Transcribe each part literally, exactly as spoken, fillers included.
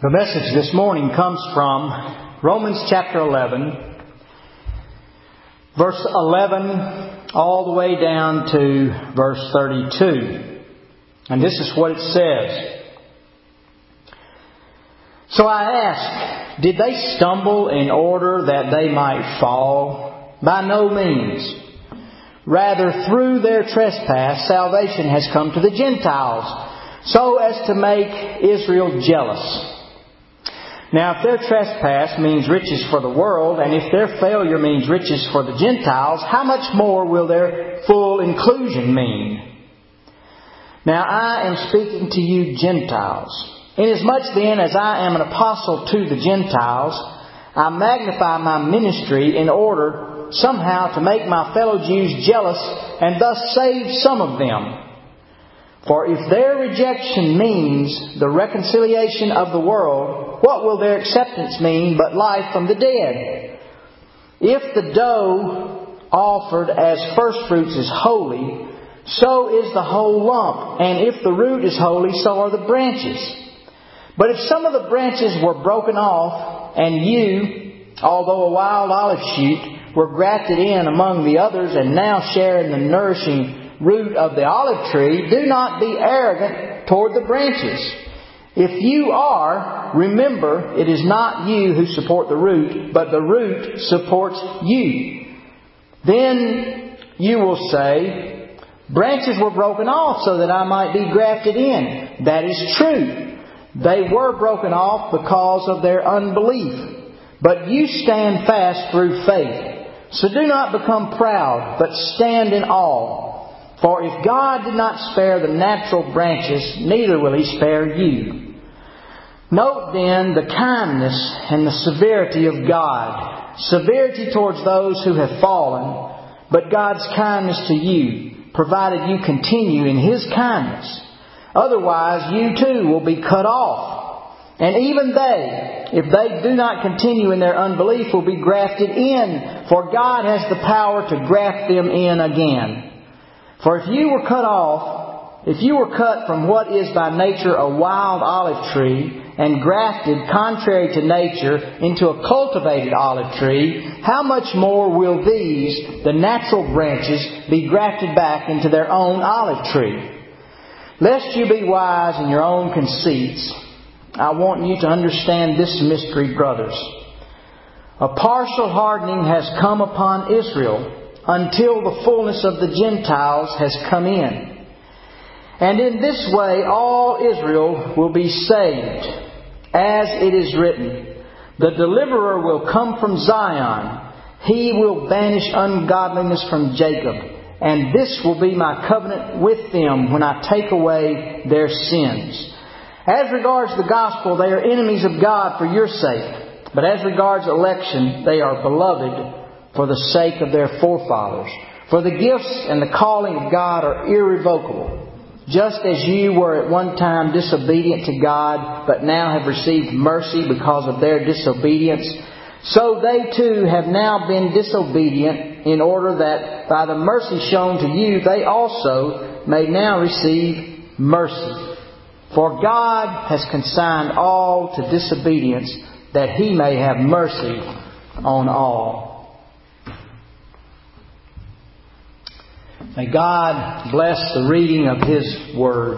The message this morning comes from Romans chapter eleven, verse eleven all the way down to verse thirty-two. And this is what it says. So I ask, did they stumble in order that they might fall? By no means. Rather, through their trespass, salvation has come to the Gentiles, so as to make Israel jealous. Now, if their trespass means riches for the world, and if their failure means riches for the Gentiles, how much more will their full inclusion mean? Now, I am speaking to you Gentiles. Inasmuch then as I am an apostle to the Gentiles, I magnify my ministry in order somehow to make my fellow Jews jealous and thus save some of them. For if their rejection means the reconciliation of the world, what will their acceptance mean but life from the dead? If the dough offered as firstfruits is holy, so is the whole lump. And if the root is holy, so are the branches. But if some of the branches were broken off, and you, although a wild olive shoot, were grafted in among the others, and now share in the nourishing root of the olive tree, do not be arrogant toward the branches. If you are, remember, it is not you who support the root, but the root supports you. Then you will say, branches were broken off so that I might be grafted in. That is true. They were broken off because of their unbelief. But you stand fast through faith. So do not become proud, but stand in awe. For if God did not spare the natural branches, neither will He spare you. Note then the kindness and the severity of God. Severity towards those who have fallen, but God's kindness to you, provided you continue in His kindness. Otherwise you too will be cut off. And even they, if they do not continue in their unbelief, will be grafted in, for God has the power to graft them in again. For if you were cut off, if you were cut from what is by nature a wild olive tree, and grafted contrary to nature into a cultivated olive tree, how much more will these, the natural branches, be grafted back into their own olive tree? Lest you be wise in your own conceits, I want you to understand this mystery, brothers. A partial hardening has come upon Israel, until the fullness of the Gentiles has come in. And in this way all Israel will be saved. As it is written, the deliverer will come from Zion. He will banish ungodliness from Jacob. And this will be my covenant with them when I take away their sins. As regards the gospel, they are enemies of God for your sake. But as regards election, they are beloved for the sake of their forefathers. For the gifts and the calling of God are irrevocable. Just as you were at one time disobedient to God, but now have received mercy because of their disobedience, so they too have now been disobedient, in order that by the mercy shown to you, they also may now receive mercy. For God has consigned all to disobedience, that He may have mercy on all. May God bless the reading of His Word.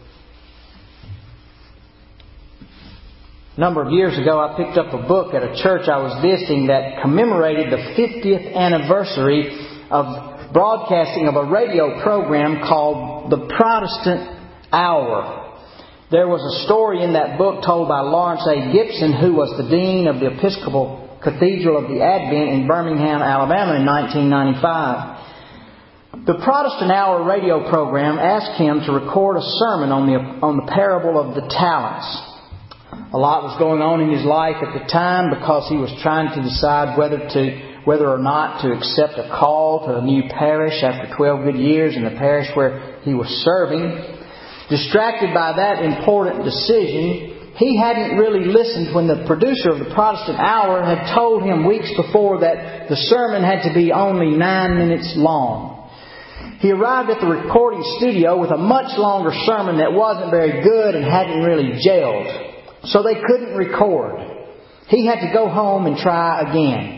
A number of years ago, I picked up a book at a church I was visiting that commemorated the fiftieth anniversary of broadcasting of a radio program called The Protestant Hour. There was a story in that book told by Lawrence A. Gibson, who was the dean of the Episcopal Cathedral of the Advent in Birmingham, Alabama in nineteen ninety-five. The Protestant Hour radio program asked him to record a sermon on the on the parable of the talents. A lot was going on in his life at the time because he was trying to decide whether to whether or not to accept a call to a new parish after twelve good years in the parish where he was serving. Distracted by that important decision, he hadn't really listened when the producer of the Protestant Hour had told him weeks before that the sermon had to be only nine minutes long. He arrived at the recording studio with a much longer sermon that wasn't very good and hadn't really gelled. so they couldn't record. He had to go home and try again.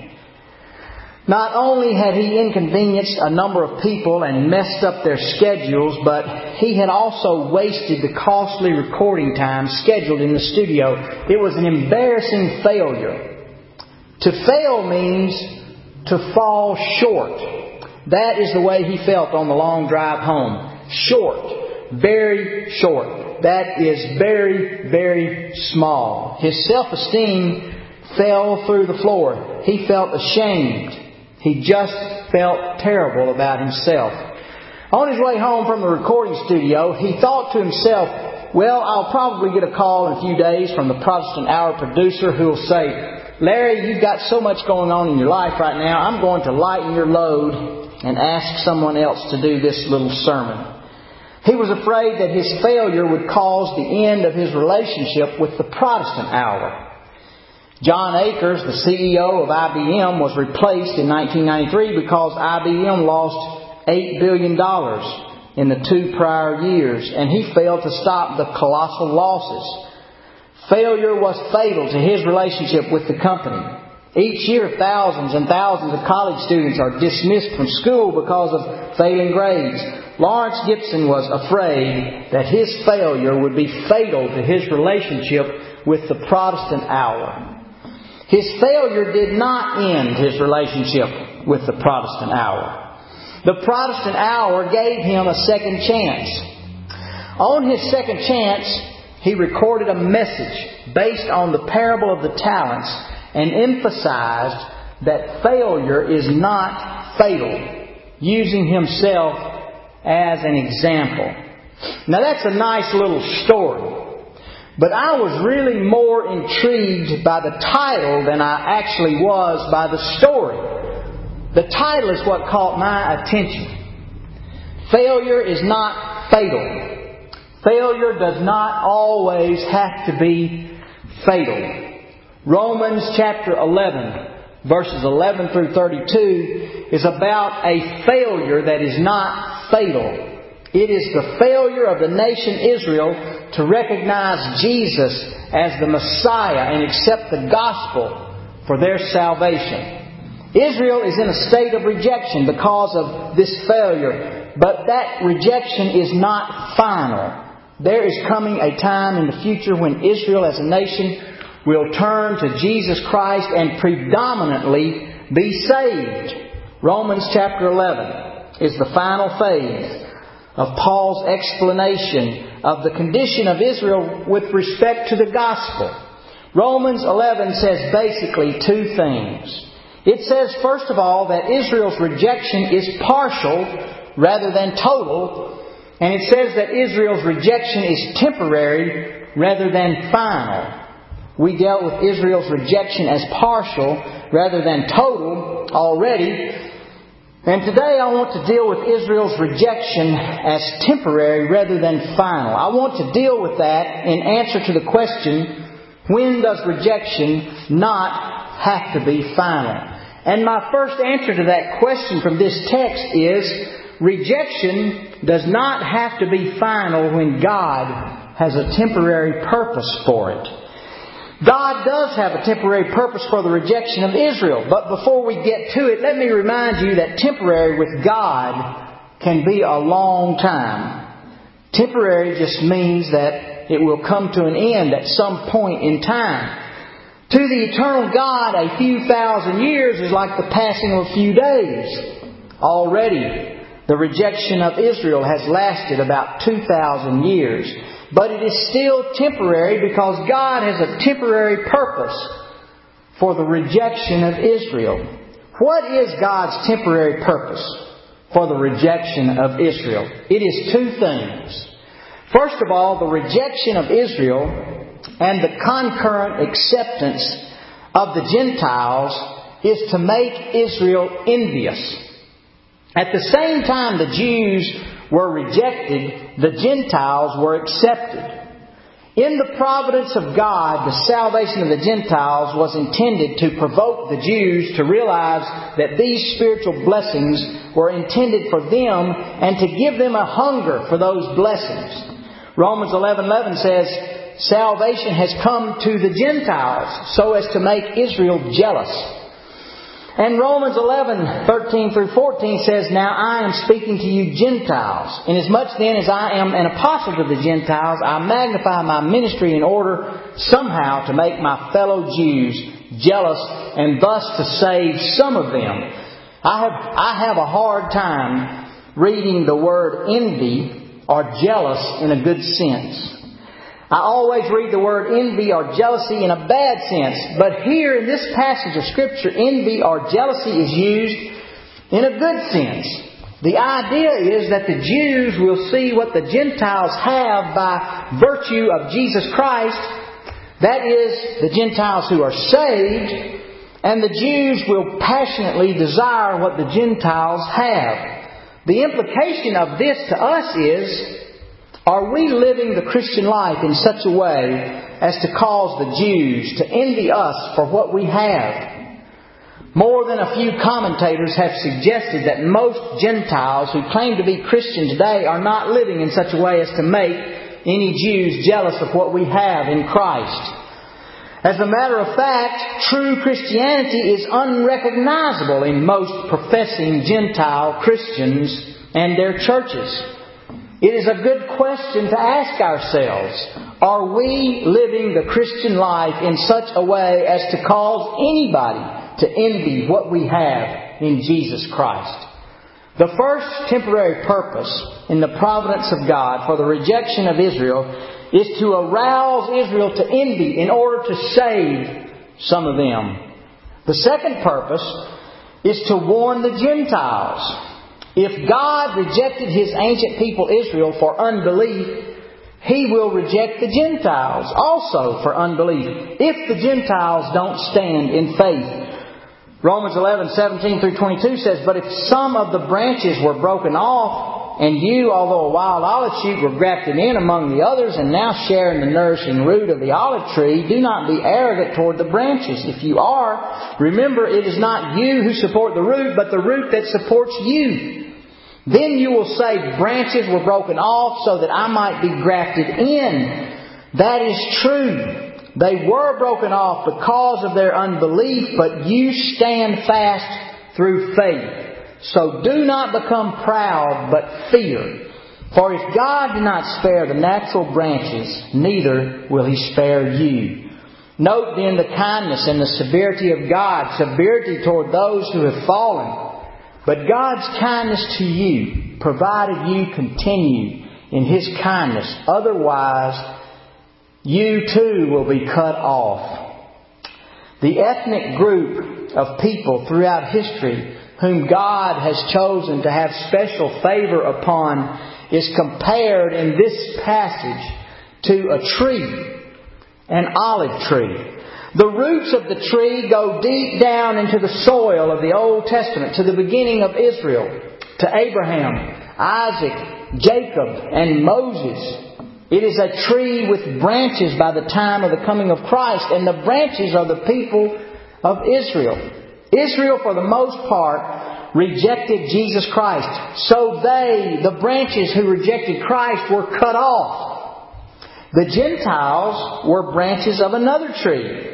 Not only had he inconvenienced a number of people and messed up their schedules, but he had also wasted the costly recording time scheduled in the studio. It was an embarrassing failure. To fail means to fall short. That is the way he felt on the long drive home. Short. Very short. That is very, very small. His self-esteem fell through the floor. He felt ashamed. He just felt terrible about himself. On his way home from the recording studio, he thought to himself, well, I'll probably get a call in a few days from the Protestant Hour producer who will say, Larry, you've got so much going on in your life right now, I'm going to lighten your load and ask someone else to do this little sermon. He was afraid that his failure would cause the end of his relationship with the Protestant Hour. John Akers, the C E O of I B M, was replaced in nineteen ninety-three because I B M lost eight billion dollars in the two prior years, and he failed to stop the colossal losses. Failure was fatal to his relationship with the company. Each year, thousands and thousands of college students are dismissed from school because of failing grades. Lawrence Gibson was afraid that his failure would be fatal to his relationship with the Protestant Hour. His failure did not end his relationship with the Protestant Hour. The Protestant Hour gave him a second chance. On his second chance, he recorded a message based on the parable of the talents and emphasized that failure is not fatal, using himself as an example. Now that's a nice little story. But I was really more intrigued by the title than I actually was by the story. The title is what caught my attention. Failure is not fatal. Failure does not always have to be fatal. Romans chapter eleven, verses eleven through thirty-two, is about a failure that is not fatal. It is the failure of the nation Israel to recognize Jesus as the Messiah and accept the gospel for their salvation. Israel is in a state of rejection because of this failure, but that rejection is not final. There is coming a time in the future when Israel as a nation will turn to Jesus Christ and predominantly be saved. Romans chapter eleven is the final phase of Paul's explanation of the condition of Israel with respect to the gospel. Romans eleven says basically two things. It says, first of all, that Israel's rejection is partial rather than total. And it says that Israel's rejection is temporary rather than final. We dealt with Israel's rejection as partial rather than total already. And today I want to deal with Israel's rejection as temporary rather than final. I want to deal with that in answer to the question, when does rejection not have to be final? And my first answer to that question from this text is, rejection does not have to be final when God has a temporary purpose for it. God does have a temporary purpose for the rejection of Israel. But before we get to it, let me remind you that temporary with God can be a long time. Temporary just means that it will come to an end at some point in time. To the eternal God, a few thousand years is like the passing of a few days. Already, the rejection of Israel has lasted about two thousand years. But it is still temporary because God has a temporary purpose for the rejection of Israel. What is God's temporary purpose for the rejection of Israel? It is two things. First of all, the rejection of Israel and the concurrent acceptance of the Gentiles is to make Israel envious. At the same time the Jews were rejected, the Gentiles were accepted. In the providence of God, the salvation of the Gentiles was intended to provoke the Jews to realize that these spiritual blessings were intended for them and to give them a hunger for those blessings. Romans eleven eleven says, salvation has come to the Gentiles so as to make Israel jealous. And Romans eleven, thirteen through fourteen says, Now I am speaking to you Gentiles. Inasmuch then as I am an apostle to the Gentiles, I magnify my ministry in order somehow to make my fellow Jews jealous and thus to save some of them. I have, I have a hard time reading the word envy or jealous in a good sense. I always read the word envy or jealousy in a bad sense. But here in this passage of Scripture, envy or jealousy is used in a good sense. The idea is that the Jews will see what the Gentiles have by virtue of Jesus Christ. That is, the Gentiles who are saved. And the Jews will passionately desire what the Gentiles have. The implication of this to us is, are we living the Christian life in such a way as to cause the Jews to envy us for what we have? More than a few commentators have suggested that most Gentiles who claim to be Christian today are not living in such a way as to make any Jews jealous of what we have in Christ. As a matter of fact, true Christianity is unrecognizable in most professing Gentile Christians and their churches. It is a good question to ask ourselves, are we living the Christian life in such a way as to cause anybody to envy what we have in Jesus Christ? The first temporary purpose in the providence of God for the rejection of Israel is to arouse Israel to envy in order to save some of them. The second purpose is to warn the Gentiles. If God rejected His ancient people Israel for unbelief, He will reject the Gentiles also for unbelief, if the Gentiles don't stand in faith. Romans eleven, seventeen through twenty-two says, But if some of the branches were broken off, and you, although a wild olive shoot, were grafted in among the others, and now share in the nourishing root of the olive tree, do not be arrogant toward the branches. If you are, remember it is not you who support the root, but the root that supports you. Then you will say, branches were broken off so that I might be grafted in. That is true. They were broken off because of their unbelief, but you stand fast through faith. So do not become proud, but fear. For if God did not spare the natural branches, neither will He spare you. Note then the kindness and the severity of God, severity toward those who have fallen. But God's kindness to you, provided you continue in His kindness. Otherwise, you too will be cut off. The ethnic group of people throughout history whom God has chosen to have special favor upon is compared in this passage to a tree, an olive tree. The roots of the tree go deep down into the soil of the Old Testament, to the beginning of Israel, to Abraham, Isaac, Jacob, and Moses. It is a tree with branches by the time of the coming of Christ, and the branches are the people of Israel. Israel, for the most part, rejected Jesus Christ. So they, the branches who rejected Christ, were cut off. The Gentiles were branches of another tree.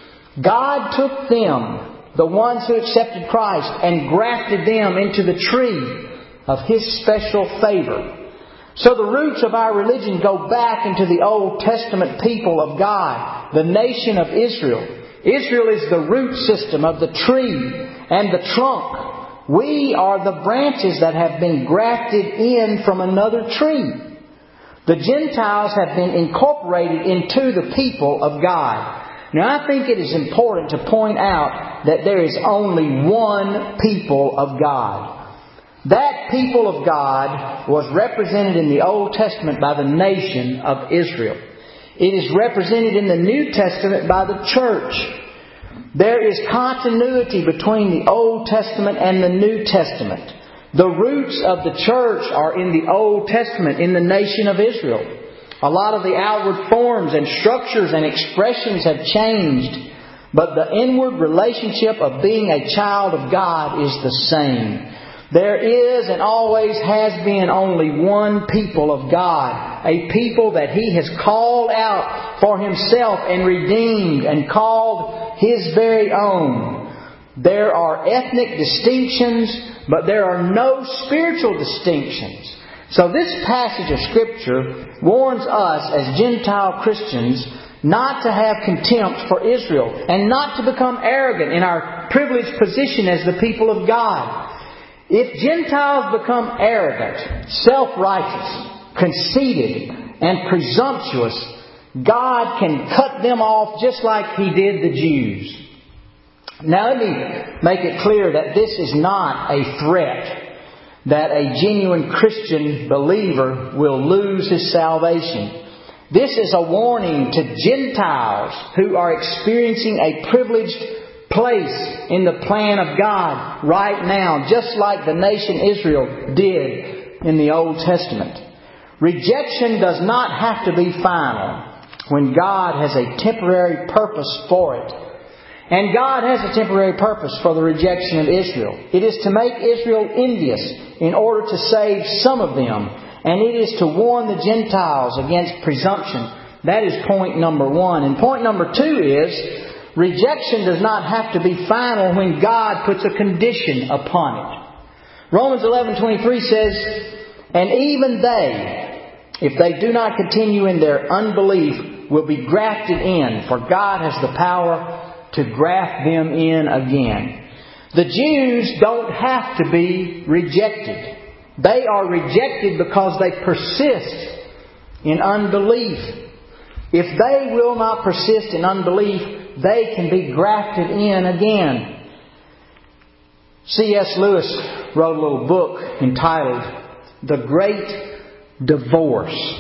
God took them, the ones who accepted Christ, and grafted them into the tree of His special favor. So the roots of our religion go back into the Old Testament people of God, the nation of Israel. Israel is the root system of the tree and the trunk. We are the branches that have been grafted in from another tree. The Gentiles have been incorporated into the people of God. Now, I think it is important to point out that there is only one people of God. That people of God was represented in the Old Testament by the nation of Israel. It is represented in the New Testament by the church. There is continuity between the Old Testament and the New Testament. The roots of the church are in the Old Testament, in the nation of Israel. A lot of the outward forms and structures and expressions have changed, but the inward relationship of being a child of God is the same. There is and always has been only one people of God, a people that He has called out for Himself and redeemed and called His very own. There are ethnic distinctions, but there are no spiritual distinctions. So this passage of Scripture warns us as Gentile Christians not to have contempt for Israel and not to become arrogant in our privileged position as the people of God. If Gentiles become arrogant, self-righteous, conceited, and presumptuous, God can cut them off just like He did the Jews. Now let me make it clear that this is not a threat that a genuine Christian believer will lose his salvation. This is a warning to Gentiles who are experiencing a privileged place in the plan of God right now, just like the nation Israel did in the Old Testament. Rejection does not have to be final when God has a temporary purpose for it. And God has a temporary purpose for the rejection of Israel. It is to make Israel envious in order to save some of them. And it is to warn the Gentiles against presumption. That is point number one. And point number two is, rejection does not have to be final when God puts a condition upon it. Romans eleven twenty-three says, and even they, if they do not continue in their unbelief, will be grafted in, for God has the power to graft them in again. The Jews don't have to be rejected. They are rejected because they persist in unbelief. If they will not persist in unbelief, they can be grafted in again. C S Lewis wrote a little book entitled The Great Divorce.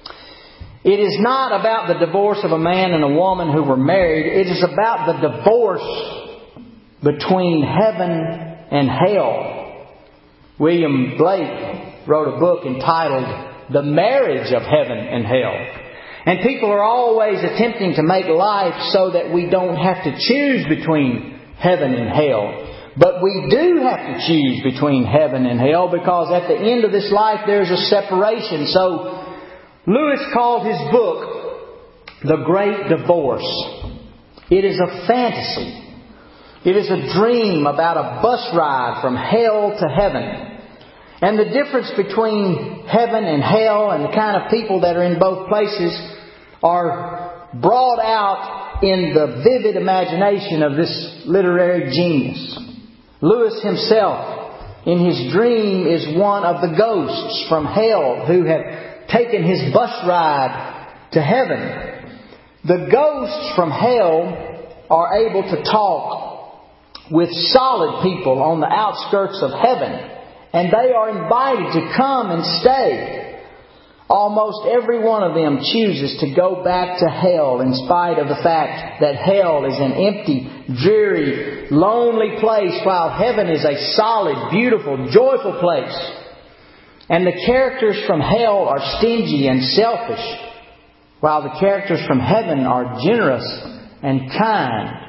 It is not about the divorce of a man and a woman who were married. It is about the divorce between heaven and hell. William Blake wrote a book entitled The Marriage of Heaven and Hell. And people are always attempting to make life so that we don't have to choose between heaven and hell. But we do have to choose between heaven and hell, because at the end of this life there's a separation. So Lewis called his book The Great Divorce. It is a fantasy. It is a dream about a bus ride from hell to heaven. And the difference between heaven and hell and the kind of people that are in both places are brought out in the vivid imagination of this literary genius. Lewis himself, in his dream, is one of the ghosts from hell who have taken his bus ride to heaven. The ghosts from hell are able to talk with solid people on the outskirts of heaven, and they are invited to come and stay. Almost every one of them chooses to go back to hell in spite of the fact that hell is an empty, dreary, lonely place, while heaven is a solid, beautiful, joyful place. And the characters from hell are stingy and selfish, while the characters from heaven are generous and kind.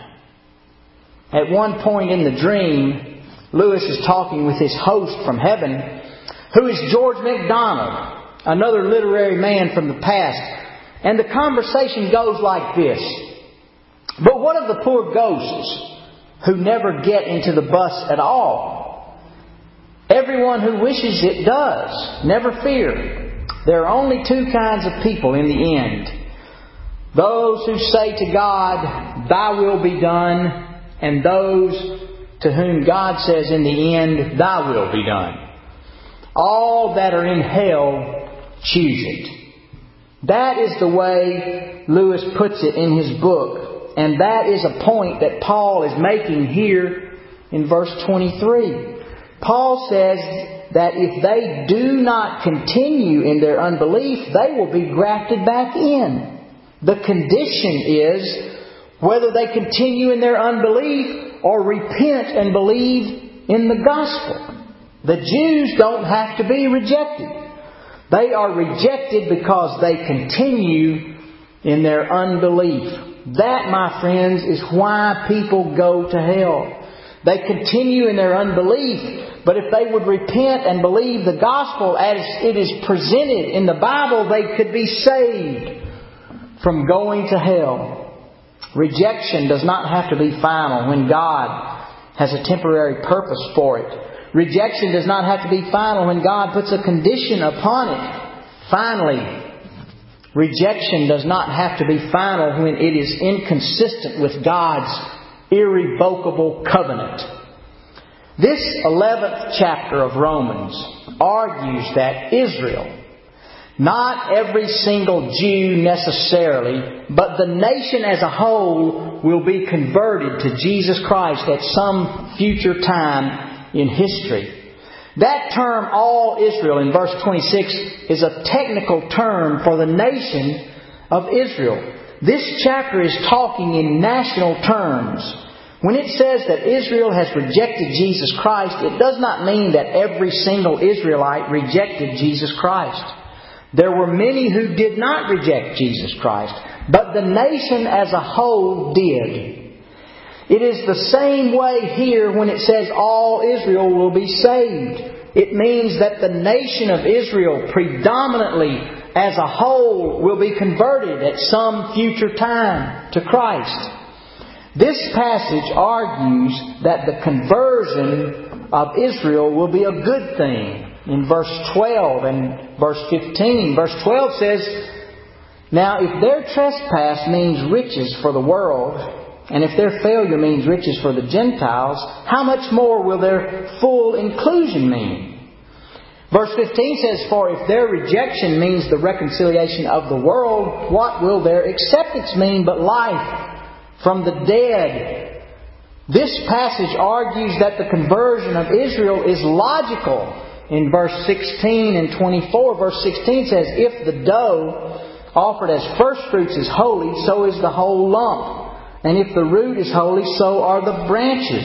At one point in the dream, Lewis is talking with his host from heaven, who is George MacDonald, another literary man from the past. And the conversation goes like this. But what of the poor ghosts who never get into the bus at all? Everyone who wishes it does. Never fear. There are only two kinds of people in the end. Those who say to God, Thy will be done, and those to whom God says in the end, Thy will be done. All that are in hell choose it. That is the way Lewis puts it in his book. And that is a point that Paul is making here in verse twenty-three. Paul says that if they do not continue in their unbelief, they will be grafted back in. The condition is whether they continue in their unbelief or repent and believe in the gospel. The Jews don't have to be rejected. They are rejected because they continue in their unbelief. That, my friends, is why people go to hell. They continue in their unbelief But if they would repent and believe the gospel as it is presented in the Bible, they could be saved from going to hell. Rejection does not have to be final when God has a temporary purpose for it. Rejection does not have to be final when God puts a condition upon it. Finally, rejection does not have to be final when it is inconsistent with God's irrevocable covenant. This eleventh chapter of Romans argues that Israel, not every single Jew necessarily, but the nation as a whole will be converted to Jesus Christ at some future time in history. That term, all Israel, in verse twenty-six, is a technical term for the nation of Israel. This chapter is talking in national terms. When it says that Israel has rejected Jesus Christ, it does not mean that every single Israelite rejected Jesus Christ. There were many who did not reject Jesus Christ, but the nation as a whole did. It is the same way here when it says all Israel will be saved. It means that the nation of Israel predominantly as a whole will be converted at some future time to Christ. This passage argues that the conversion of Israel will be a good thing. In verse twelve and verse fifteen, verse twelve says, "Now if their trespass means riches for the world, and if their failure means riches for the Gentiles, how much more will their full inclusion mean?" Verse fifteen says, "For if their rejection means the reconciliation of the world, what will their acceptance mean but life from the dead?" This passage argues that the conversion of Israel is logical. In verse sixteen and twenty-four, verse sixteen says, "If the dough offered as first fruits is holy, so is the whole lump. And if the root is holy, so are the branches."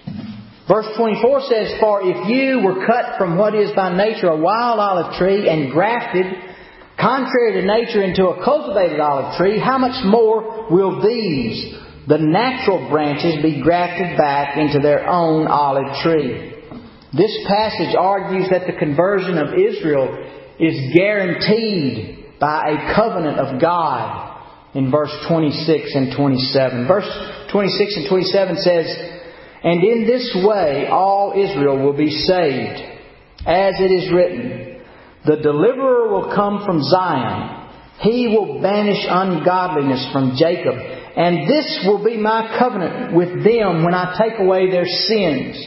Verse twenty-four says, "For if you were cut from what is by nature a wild olive tree and grafted, contrary to nature, into a cultivated olive tree, how much more will these, the natural branches, be grafted back into their own olive tree?" This passage argues that the conversion of Israel is guaranteed by a covenant of God in verse twenty-six and twenty-seven. Verse twenty-six and twenty-seven says, "And in this way all Israel will be saved. As it is written, the deliverer will come from Zion. He will banish ungodliness from Jacob. And this will be my covenant with them when I take away their sins."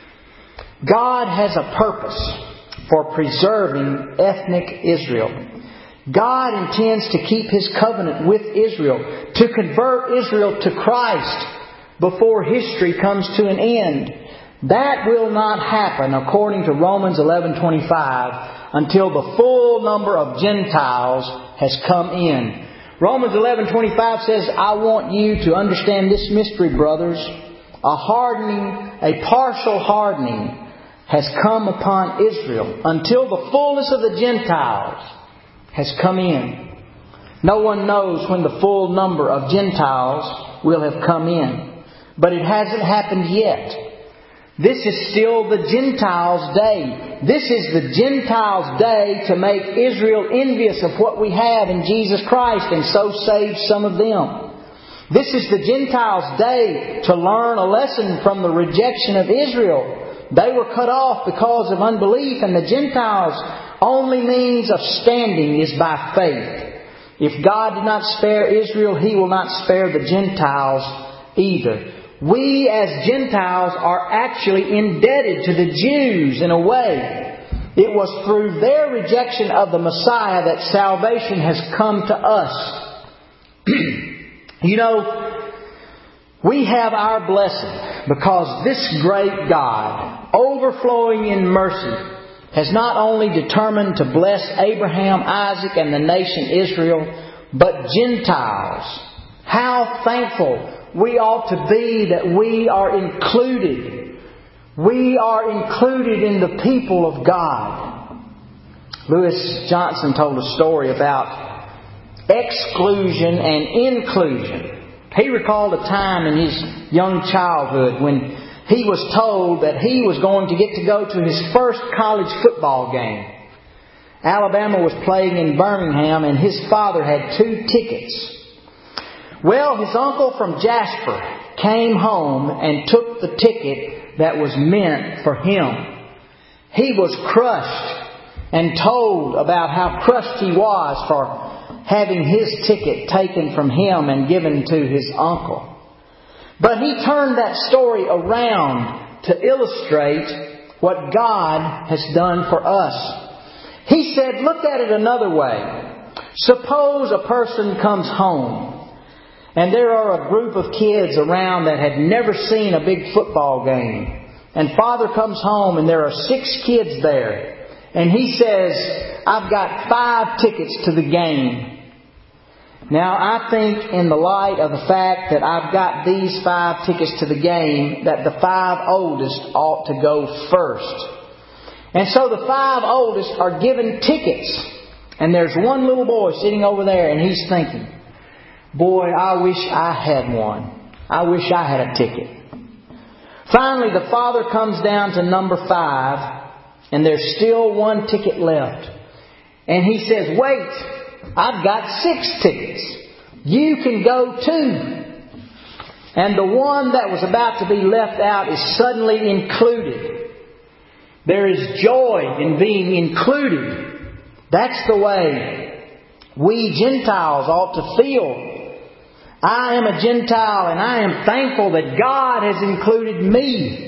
God has a purpose for preserving ethnic Israel. God intends to keep His covenant with Israel, to convert Israel to Christ before history comes to an end. That will not happen, according to Romans eleven twenty-five, until the full number of Gentiles has come in. Romans eleven twenty-five says, "I want you to understand this mystery, brothers. A hardening, a partial hardening has come upon Israel until the fullness of the Gentiles has come in." No one knows when the full number of Gentiles will have come in, but it hasn't happened yet. This is still the Gentiles' day. This is the Gentiles' day to make Israel envious of what we have in Jesus Christ and so save some of them. This is the Gentiles' day to learn a lesson from the rejection of Israel. They were cut off because of unbelief, and the Gentiles' only means of standing is by faith. If God did not spare Israel, He will not spare the Gentiles either. We as Gentiles are actually indebted to the Jews in a way. It was through their rejection of the Messiah that salvation has come to us. You know, we have our blessing because this great God, overflowing in mercy, has not only determined to bless Abraham, Isaac, and the nation Israel, but Gentiles. How thankful we ought to be that we are included. We are included in the people of God. Lewis Johnson told a story about exclusion and inclusion. He recalled a time in his young childhood when he was told that he was going to get to go to his first college football game. Alabama was playing in Birmingham, and his father had two tickets. Well, his uncle from Jasper came home and took the ticket that was meant for him. He was crushed and told about how crushed he was for having his ticket taken from him and given to his uncle. But he turned that story around to illustrate what God has done for us. He said, look at it another way. Suppose a person comes home and there are a group of kids around that had never seen a big football game. And father comes home and there are six kids there. And he says, I've got five tickets to the game. Now, I think in the light of the fact that I've got these five tickets to the game, that the five oldest ought to go first. And so the five oldest are given tickets. And there's one little boy sitting over there and he's thinking, boy, I wish I had one. I wish I had a ticket. Finally, the father comes down to number five and there's still one ticket left. And he says, wait, I've got six tickets. You can go too. And the one that was about to be left out is suddenly included. There is joy in being included. That's the way we Gentiles ought to feel. I am a Gentile and I am thankful that God has included me.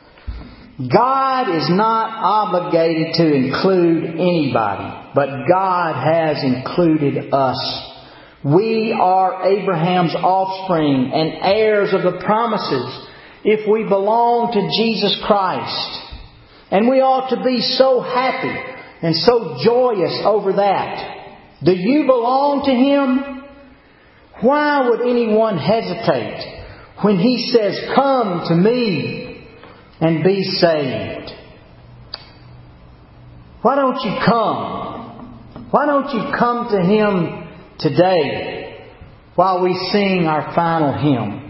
God is not obligated to include anybody, but God has included us. We are Abraham's offspring and heirs of the promises if we belong to Jesus Christ. And we ought to be so happy and so joyous over that. Do you belong to Him? Why would anyone hesitate when He says, come to me and be saved? Why don't you come? Why don't you come to Him today while we sing our final hymn?